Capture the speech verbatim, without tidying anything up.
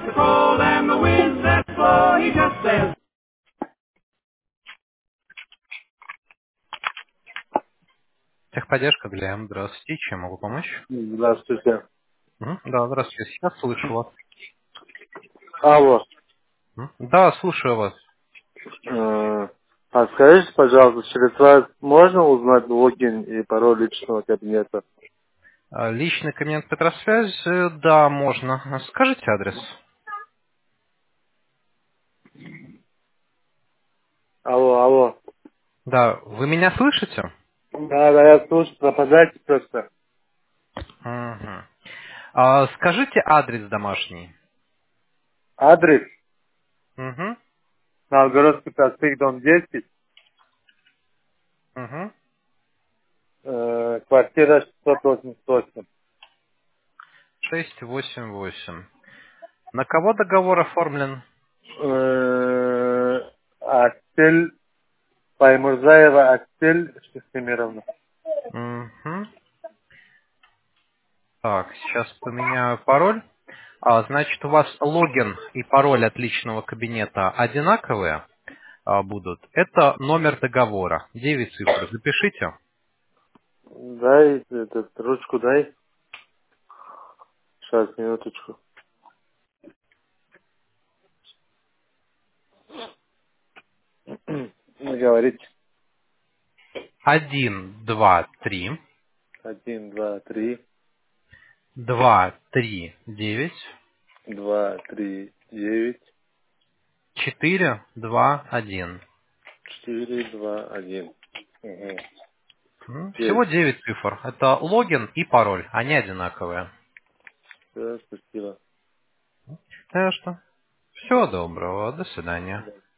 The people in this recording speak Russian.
the cold and the wind sets low, he just says, Техподдержка для М. Здравствуйте. Чем могу помочь? Здравствуйте. Мгм. Да, здравствуйте. Сейчас слышу вас. Алло. Мгм. Да, слушаю вас. Э, А скажите, пожалуйста, через вас можно узнать логин и пароль личного кабинета? А, Личный кабинет Петросвязь? Э, Да, можно. А Скажите адрес. Алло, алло. Да, вы меня слышите? Да, да, я слушаю, пропадайте просто. Мгм. А, Скажите адрес домашний. Адрес Угу. Новгородский проспект, дом десять, Угу. э, квартира шестьсот восемьдесят восемь. шесть восемь восемь. На кого договор оформлен? Э, Астель, Паймурзаева Астель Шестимировна. Угу. Так, сейчас поменяю пароль. А, значит, у вас логин и пароль от личного кабинета одинаковые а, будут. Это номер договора. Девять цифр. Запишите. Дай, этот, ручку дай. Сейчас, минуточку. Говорите. Один, два, три, Один, два, три, два, три, девять, два, три, девять. четыре, два, один. Четыре, два, один. Угу. М, Всего Есть. девять цифр. Это логин и пароль. Они одинаковые. Все, спасибо. Так что всего доброго. До свидания. Да.